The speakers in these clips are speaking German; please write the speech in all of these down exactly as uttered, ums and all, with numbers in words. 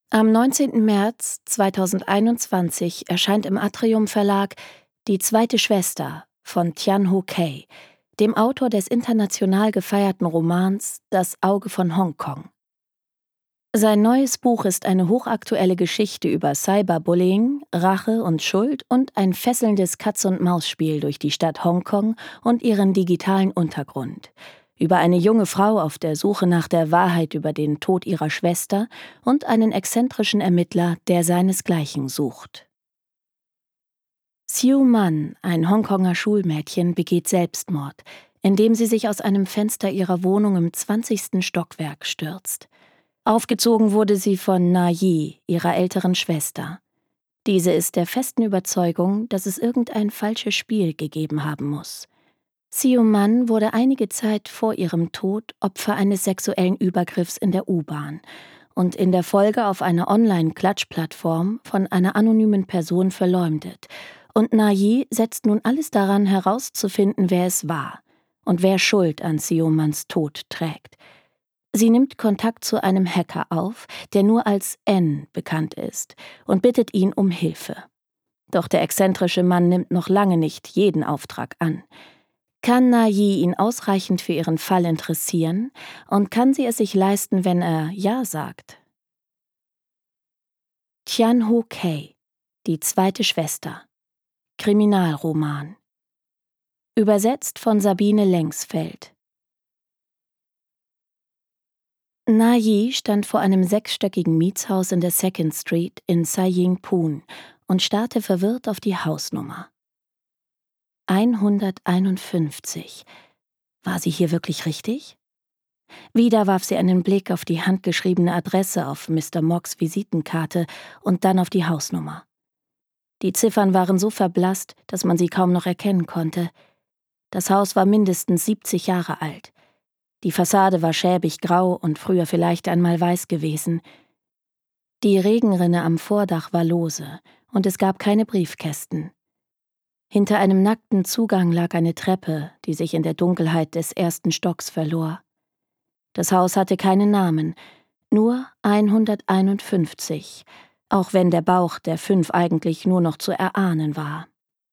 Am neunzehnten März zweitausendeinundzwanzig erscheint im Atrium Verlag Die zweite Schwester von Tian-Ho Kei, dem Autor des international gefeierten Romans Das Auge von Hongkong. Sein neues Buch ist eine hochaktuelle Geschichte über Cyberbullying, Rache und Schuld und ein fesselndes Katz-und-Maus-Spiel durch die Stadt Hongkong und ihren digitalen Untergrund. Über eine junge Frau auf der Suche nach der Wahrheit über den Tod ihrer Schwester und einen exzentrischen Ermittler, der seinesgleichen sucht. Xiu Man, ein Hongkonger Schulmädchen, begeht Selbstmord, indem sie sich aus einem Fenster ihrer Wohnung im zwanzigsten Stockwerk stürzt. Aufgezogen wurde sie von Na Yi, ihrer älteren Schwester. Diese ist der festen Überzeugung, dass es irgendein falsches Spiel gegeben haben muss. Xiu Man wurde einige Zeit vor ihrem Tod Opfer eines sexuellen Übergriffs in der U-Bahn und in der Folge auf einer Online-Klatschplattform von einer anonymen Person verleumdet. Und Na Yi setzt nun alles daran, herauszufinden, wer es war und wer Schuld an Xiu Mans Tod trägt. Sie nimmt Kontakt zu einem Hacker auf, der nur als N bekannt ist, und bittet ihn um Hilfe. Doch der exzentrische Mann nimmt noch lange nicht jeden Auftrag an. Kann Na Yi ihn ausreichend für ihren Fall interessieren und kann sie es sich leisten, wenn er Ja sagt? Tian-Ho Kei, Die zweite Schwester. Kriminalroman. Übersetzt von Sabine Lengsfeld. Na Yi stand vor einem sechsstöckigen Mietshaus in der Second Street in Sai Ying Pun und starrte verwirrt auf die Hausnummer. hunderteinundfünfzig. War sie hier wirklich richtig? Wieder warf sie einen Blick auf die handgeschriebene Adresse auf Mister Mocks Visitenkarte und dann auf die Hausnummer. Die Ziffern waren so verblasst, dass man sie kaum noch erkennen konnte. Das Haus war mindestens siebzig Jahre alt. Die Fassade war schäbig grau und früher vielleicht einmal weiß gewesen. Die Regenrinne am Vordach war lose und es gab keine Briefkästen. Hinter einem nackten Zugang lag eine Treppe, die sich in der Dunkelheit des ersten Stocks verlor. Das Haus hatte keinen Namen, nur hunderteinundfünfzig, auch wenn der Bauch der fünf eigentlich nur noch zu erahnen war.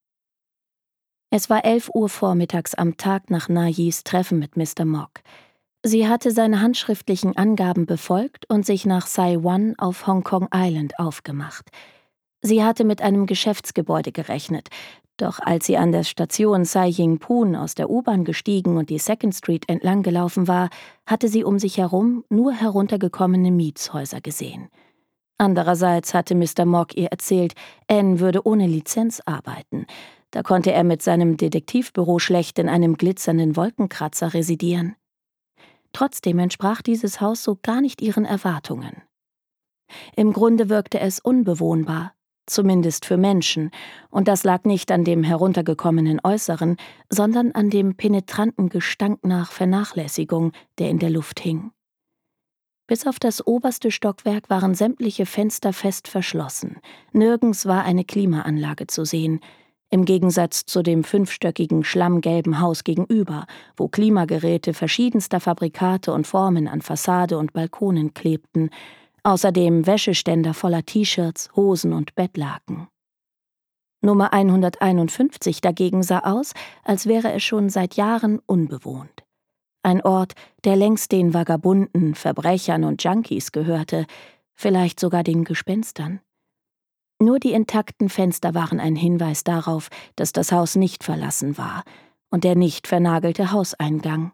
Es war elf Uhr vormittags am Tag nach Na Yis Treffen mit Mister Mock. Sie hatte seine handschriftlichen Angaben befolgt und sich nach Sai Wan auf Hong Kong Island aufgemacht. Sie hatte mit einem Geschäftsgebäude gerechnet, doch als sie an der Station Sai Ying Pun aus der U-Bahn gestiegen und die Second Street entlang gelaufen war, hatte sie um sich herum nur heruntergekommene Mietshäuser gesehen. Andererseits hatte Mister Mock ihr erzählt, N würde ohne Lizenz arbeiten. Da konnte er mit seinem Detektivbüro schlecht in einem glitzernden Wolkenkratzer residieren. Trotzdem entsprach dieses Haus so gar nicht ihren Erwartungen. Im Grunde wirkte es unbewohnbar, zumindest für Menschen, und das lag nicht an dem heruntergekommenen Äußeren, sondern an dem penetranten Gestank nach Vernachlässigung, der in der Luft hing. Bis auf das oberste Stockwerk waren sämtliche Fenster fest verschlossen, nirgends war eine Klimaanlage zu sehen, im Gegensatz zu dem fünfstöckigen schlammgelben Haus gegenüber, wo Klimageräte verschiedenster Fabrikate und Formen an Fassade und Balkonen klebten, außerdem Wäscheständer voller T-Shirts, Hosen und Bettlaken. Nummer hunderteinundfünfzig dagegen sah aus, als wäre es schon seit Jahren unbewohnt. Ein Ort, der längst den Vagabunden, Verbrechern und Junkies gehörte, vielleicht sogar den Gespenstern. Nur die intakten Fenster waren ein Hinweis darauf, dass das Haus nicht verlassen war und der nicht vernagelte Hauseingang.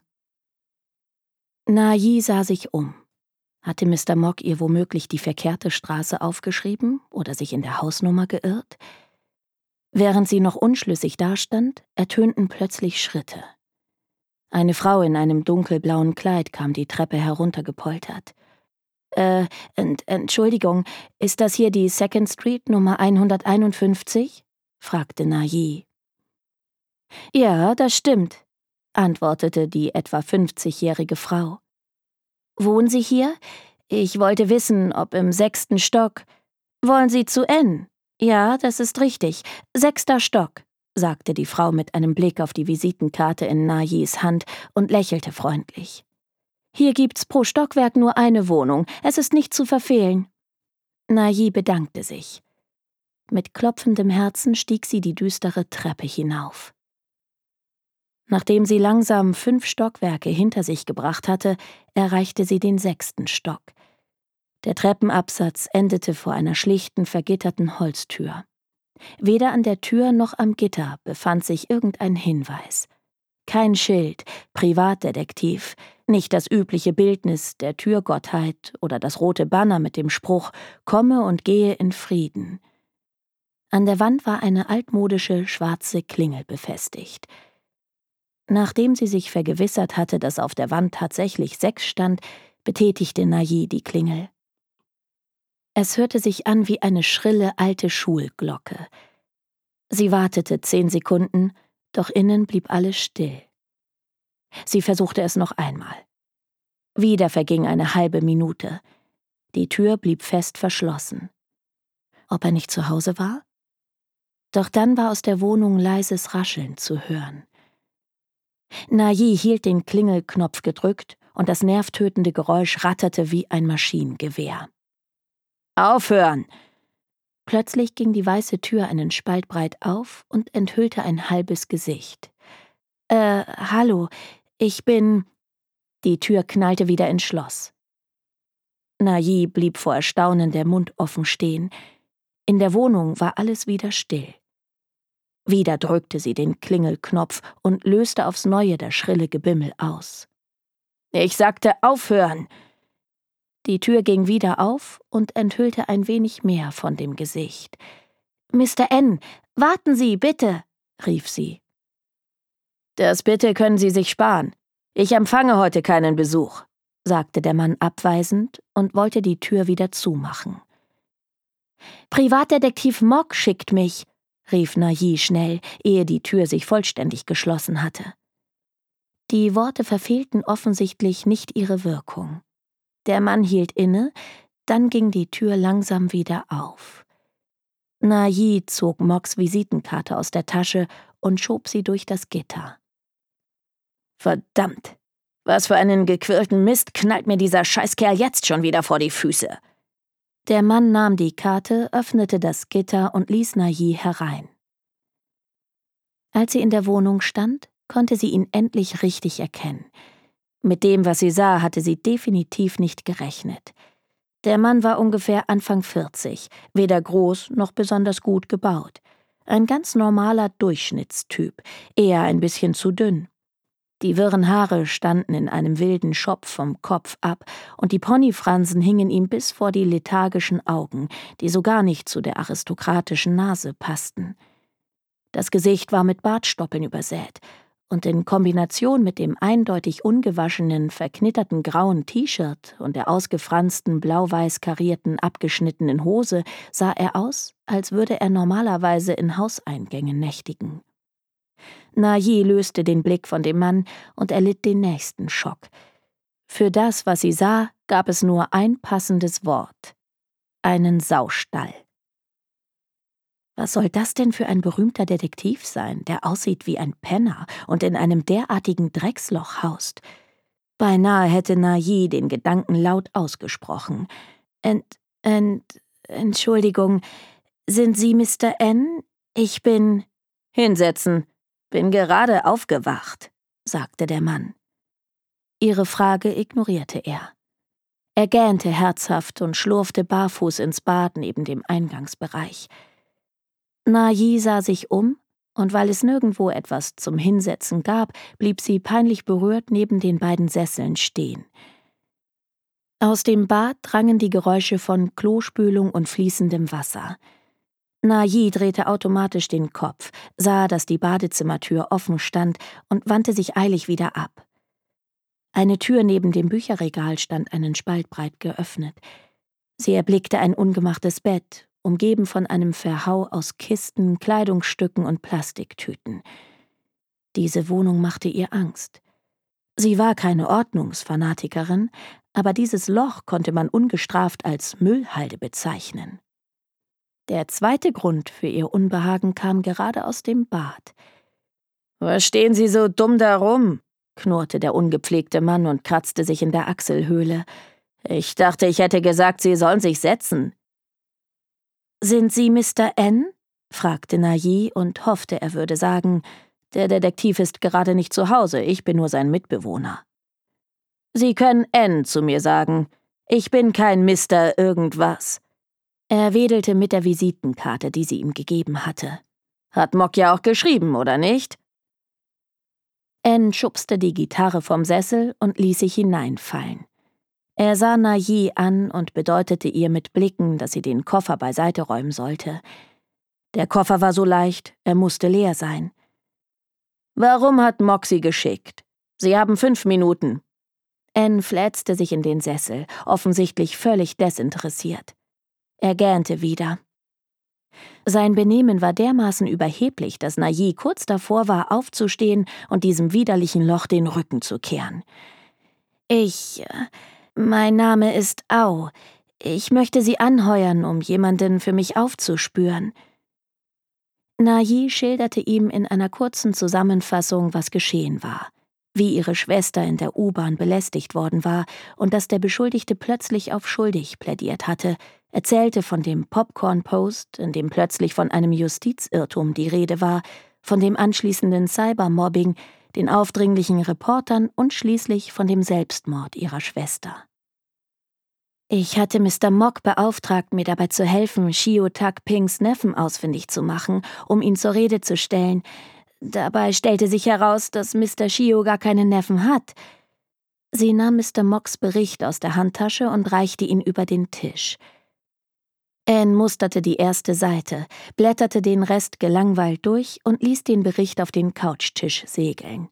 Na Yi sah sich um. Hatte Mister Mock ihr womöglich die verkehrte Straße aufgeschrieben oder sich in der Hausnummer geirrt? Während sie noch unschlüssig dastand, ertönten plötzlich Schritte. Eine Frau in einem dunkelblauen Kleid kam die Treppe heruntergepoltert. Äh, ent, Entschuldigung, ist das hier die Second Street Nummer hunderteinundfünfzig? Fragte Na Yi. Ja, das stimmt, antwortete die etwa fünfzigjährige Frau. Wohnen Sie hier? Ich wollte wissen, ob im sechsten Stock. Wollen Sie zu N? Ja, das ist richtig. Sechster Stock, sagte die Frau mit einem Blick auf die Visitenkarte in Na Yis Hand und lächelte freundlich. Hier gibt's pro Stockwerk nur eine Wohnung, es ist nicht zu verfehlen. Nayi bedankte sich. Mit klopfendem Herzen stieg sie die düstere Treppe hinauf. Nachdem sie langsam fünf Stockwerke hinter sich gebracht hatte, erreichte sie den sechsten Stock. Der Treppenabsatz endete vor einer schlichten, vergitterten Holztür. Weder an der Tür noch am Gitter befand sich irgendein Hinweis. Kein Schild, Privatdetektiv, nicht das übliche Bildnis der Türgottheit oder das rote Banner mit dem Spruch »Komme und gehe in Frieden«. An der Wand war eine altmodische schwarze Klingel befestigt. Nachdem sie sich vergewissert hatte, dass auf der Wand tatsächlich sechs stand, betätigte Nayi die Klingel. Es hörte sich an wie eine schrille alte Schulglocke. Sie wartete zehn Sekunden, doch innen blieb alles still. Sie versuchte es noch einmal. Wieder verging eine halbe Minute. Die Tür blieb fest verschlossen. Ob er nicht zu Hause war? Doch dann war aus der Wohnung leises Rascheln zu hören. Nayi hielt den Klingelknopf gedrückt und das nervtötende Geräusch ratterte wie ein Maschinengewehr. »Aufhören!« Plötzlich ging die weiße Tür einen Spalt breit auf und enthüllte ein halbes Gesicht. »Äh, hallo, ich bin...« Die Tür knallte wieder ins Schloss. Nayi blieb vor Erstaunen der Mund offen stehen. In der Wohnung war alles wieder still. Wieder drückte sie den Klingelknopf und löste aufs Neue das schrille Gebimmel aus. »Ich sagte aufhören!« Die Tür ging wieder auf und enthüllte ein wenig mehr von dem Gesicht. »Mister N, warten Sie, bitte«, rief sie. »Das Bitte können Sie sich sparen. Ich empfange heute keinen Besuch«, sagte der Mann abweisend und wollte die Tür wieder zumachen. »Privatdetektiv Mock schickt mich«, rief Nayi schnell, ehe die Tür sich vollständig geschlossen hatte. Die Worte verfehlten offensichtlich nicht ihre Wirkung. Der Mann hielt inne, dann ging die Tür langsam wieder auf. Nayi zog Mocks Visitenkarte aus der Tasche und schob sie durch das Gitter. »Verdammt! Was für einen gequirlten Mist knallt mir dieser Scheißkerl jetzt schon wieder vor die Füße!« Der Mann nahm die Karte, öffnete das Gitter und ließ Nayi herein. Als sie in der Wohnung stand, konnte sie ihn endlich richtig erkennen. Mit dem, was sie sah, hatte sie definitiv nicht gerechnet. Der Mann war ungefähr Anfang vierzig, weder groß noch besonders gut gebaut. Ein ganz normaler Durchschnittstyp, eher ein bisschen zu dünn. Die wirren Haare standen in einem wilden Schopf vom Kopf ab und die Ponyfransen hingen ihm bis vor die lethargischen Augen, die so gar nicht zu der aristokratischen Nase passten. Das Gesicht war mit Bartstoppeln übersät und in Kombination mit dem eindeutig ungewaschenen, verknitterten grauen T-Shirt und der ausgefransten, blau-weiß karierten, abgeschnittenen Hose sah er aus, als würde er normalerweise in Hauseingängen nächtigen. Nayi löste den Blick von dem Mann und erlitt den nächsten Schock. Für das, was sie sah, gab es nur ein passendes Wort: einen Saustall. Was soll das denn für ein berühmter Detektiv sein, der aussieht wie ein Penner und in einem derartigen Drecksloch haust? Beinahe hätte Nayi den Gedanken laut ausgesprochen. Ent, ent, Entschuldigung, sind Sie Mister N? Ich bin... Hinsetzen. »Bin gerade aufgewacht«, sagte der Mann. Ihre Frage ignorierte er. Er gähnte herzhaft und schlurfte barfuß ins Bad neben dem Eingangsbereich. Nayi sah sich um, und weil es nirgendwo etwas zum Hinsetzen gab, blieb sie peinlich berührt neben den beiden Sesseln stehen. Aus dem Bad drangen die Geräusche von Klospülung und fließendem Wasser. Nayi drehte automatisch den Kopf, sah, dass die Badezimmertür offen stand und wandte sich eilig wieder ab. Eine Tür neben dem Bücherregal stand einen Spalt breit geöffnet. Sie erblickte ein ungemachtes Bett, umgeben von einem Verhau aus Kisten, Kleidungsstücken und Plastiktüten. Diese Wohnung machte ihr Angst. Sie war keine Ordnungsfanatikerin, aber dieses Loch konnte man ungestraft als Müllhalde bezeichnen. Der zweite Grund für ihr Unbehagen kam gerade aus dem Bad. »Was stehen Sie so dumm da rum?« knurrte der ungepflegte Mann und kratzte sich in der Achselhöhle. »Ich dachte, ich hätte gesagt, Sie sollen sich setzen.« »Sind Sie Mister N?« fragte Nayi und hoffte, er würde sagen, »Der Detektiv ist gerade nicht zu Hause, ich bin nur sein Mitbewohner.« »Sie können N zu mir sagen. Ich bin kein Mister Irgendwas.« Er wedelte mit der Visitenkarte, die sie ihm gegeben hatte. »Hat Mock ja auch geschrieben, oder nicht?« N schubste die Gitarre vom Sessel und ließ sich hineinfallen. Er sah Nayi an und bedeutete ihr mit Blicken, dass sie den Koffer beiseite räumen sollte. Der Koffer war so leicht, er musste leer sein. »Warum hat Mock Sie geschickt? Sie haben fünf Minuten.« N fläzte sich in den Sessel, offensichtlich völlig desinteressiert. Er gähnte wieder. Sein Benehmen war dermaßen überheblich, dass Nayi kurz davor war, aufzustehen und diesem widerlichen Loch den Rücken zu kehren. »Ich... mein Name ist Au. Ich möchte Sie anheuern, um jemanden für mich aufzuspüren.« Nayi schilderte ihm in einer kurzen Zusammenfassung, was geschehen war. Wie ihre Schwester in der U-Bahn belästigt worden war und dass der Beschuldigte plötzlich auf schuldig plädiert hatte, erzählte von dem Popcorn-Post, in dem plötzlich von einem Justizirrtum die Rede war, von dem anschließenden Cybermobbing, den aufdringlichen Reportern und schließlich von dem Selbstmord ihrer Schwester. »Ich hatte Mister Mock beauftragt, mir dabei zu helfen, Shio Tak Pings Neffen ausfindig zu machen, um ihn zur Rede zu stellen. Dabei stellte sich heraus, dass Mister Shio gar keinen Neffen hat.« Sie nahm Mister Mocks Bericht aus der Handtasche und reichte ihn über den Tisch. Anne musterte die erste Seite, blätterte den Rest gelangweilt durch und ließ den Bericht auf den Couchtisch segeln.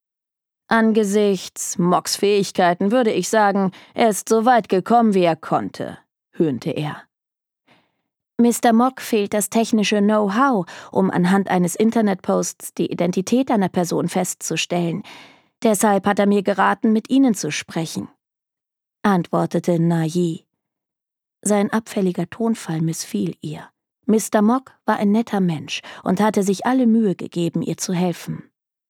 »Angesichts Mocks Fähigkeiten würde ich sagen, er ist so weit gekommen, wie er konnte«, höhnte er. »Mister Mock fehlt das technische Know-how, um anhand eines Internetposts die Identität einer Person festzustellen. Deshalb hat er mir geraten, mit Ihnen zu sprechen«, antwortete Nayi. Sein abfälliger Tonfall missfiel ihr. Mister Mock war ein netter Mensch und hatte sich alle Mühe gegeben, ihr zu helfen.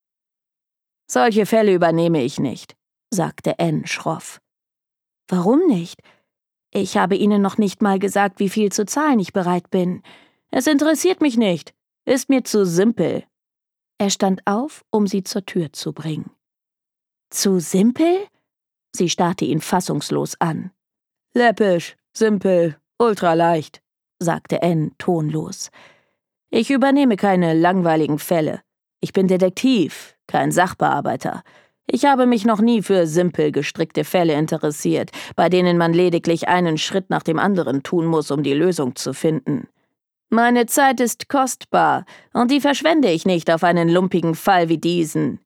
»Solche Fälle übernehme ich nicht«, sagte Anne schroff. »Warum nicht? Ich habe Ihnen noch nicht mal gesagt, wie viel zu zahlen ich bereit bin. Es interessiert mich nicht. Ist mir zu simpel.« Er stand auf, um sie zur Tür zu bringen. »Zu simpel?« Sie starrte ihn fassungslos an. »Läppisch, simpel, ultraleicht«, sagte Anne tonlos. »Ich übernehme keine langweiligen Fälle. Ich bin Detektiv, kein Sachbearbeiter. Ich habe mich noch nie für simpel gestrickte Fälle interessiert, bei denen man lediglich einen Schritt nach dem anderen tun muss, um die Lösung zu finden. Meine Zeit ist kostbar, und die verschwende ich nicht auf einen lumpigen Fall wie diesen.«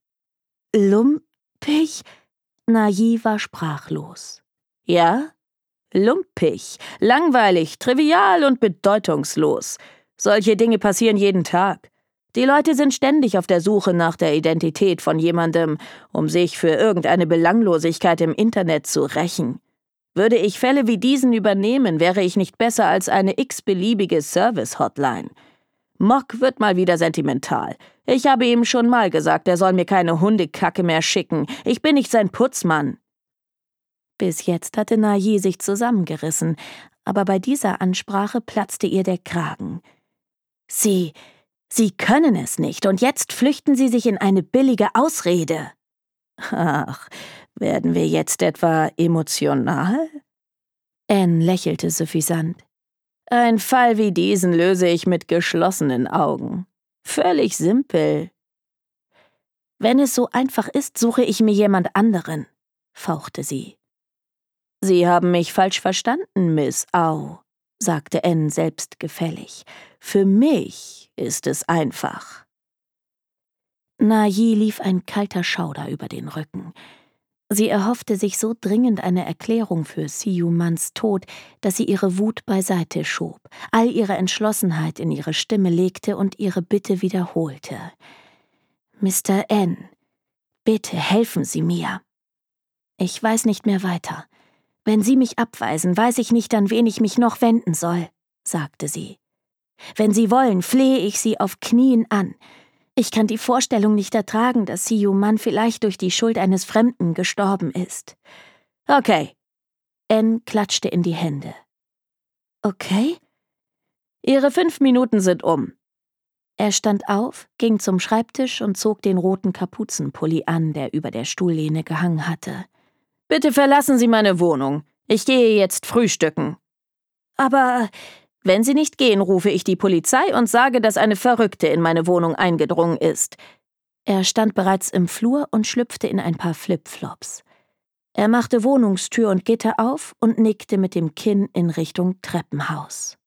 »Lumpig?« Nayi war sprachlos. »Ja? Lumpig, langweilig, trivial und bedeutungslos. Solche Dinge passieren jeden Tag. Die Leute sind ständig auf der Suche nach der Identität von jemandem, um sich für irgendeine Belanglosigkeit im Internet zu rächen. Würde ich Fälle wie diesen übernehmen, wäre ich nicht besser als eine x-beliebige Service-Hotline. Mock wird mal wieder sentimental. Ich habe ihm schon mal gesagt, er soll mir keine Hundekacke mehr schicken. Ich bin nicht sein Putzmann.« Bis jetzt hatte Nayi sich zusammengerissen, aber bei dieser Ansprache platzte ihr der Kragen. »Sie, Sie können es nicht, und jetzt flüchten Sie sich in eine billige Ausrede.« »Ach, werden wir jetzt etwa emotional?« Anne lächelte suffisant. »Ein Fall wie diesen löse ich mit geschlossenen Augen. Völlig simpel.« »Wenn es so einfach ist, suche ich mir jemand anderen«, fauchte sie. »Sie haben mich falsch verstanden, Miss Au«, sagte Anne selbstgefällig. »Für mich ist es einfach.« Nayi lief ein kalter Schauder über den Rücken. Sie erhoffte sich so dringend eine Erklärung für Siyu-Mans Tod, dass sie ihre Wut beiseite schob, all ihre Entschlossenheit in ihre Stimme legte und ihre Bitte wiederholte. »Mister N, bitte helfen Sie mir. Ich weiß nicht mehr weiter. Wenn Sie mich abweisen, weiß ich nicht, an wen ich mich noch wenden soll«, sagte sie. »Wenn Sie wollen, flehe ich Sie auf Knien an. Ich kann die Vorstellung nicht ertragen, dass Siyu-Man vielleicht durch die Schuld eines Fremden gestorben ist.« »Okay.« Anne klatschte in die Hände. »Okay? Ihre fünf Minuten sind um. Er stand auf, ging zum Schreibtisch und zog den roten Kapuzenpulli an, der über der Stuhllehne gehangen hatte. »Bitte verlassen Sie meine Wohnung. Ich gehe jetzt frühstücken.« »Aber wenn Sie nicht gehen, rufe ich die Polizei und sage, dass eine Verrückte in meine Wohnung eingedrungen ist.« Er stand bereits im Flur und schlüpfte in ein paar Flipflops. Er machte Wohnungstür und Gitter auf und nickte mit dem Kinn in Richtung Treppenhaus.